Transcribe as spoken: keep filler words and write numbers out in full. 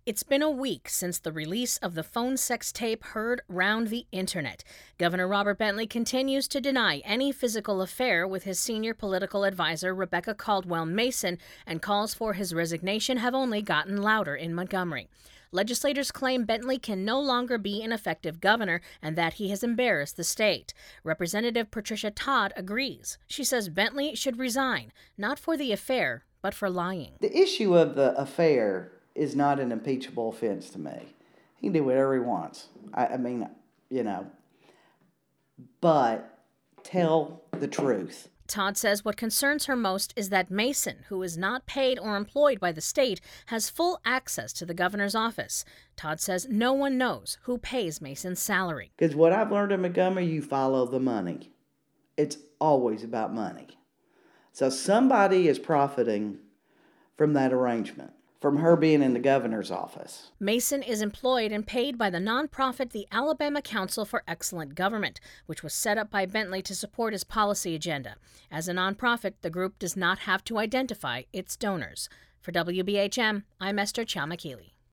It's been a week since the release of the phone sex tape heard round the internet. Governor Robert Bentley continues to deny any physical affair with his senior political advisor, Rebecca Caldwell Mason, and calls for his resignation have only gotten louder in Montgomery. Legislators claim Bentley can no longer be an effective governor and that he has embarrassed the state. Representative Patricia Todd agrees. She says Bentley should resign, not for the affair, but for lying. The issue of the affair is not an impeachable offense to me. He can do whatever he wants. I, I mean, you know, but tell the truth. Todd says what concerns her most is that Mason, who is not paid or employed by the state, has full access to the governor's office. Todd says no one knows who pays Mason's salary. Because what I've learned in Montgomery, you follow the money. It's always about money. So somebody is profiting from that arrangement, from her being in the governor's office. Mason is employed and paid by the nonprofit the Alabama Council for Excellent Government, which was set up by Bentley to support his policy agenda. As a nonprofit, the group does not have to identify its donors. For W B H M, I'm Esther Chalmakili.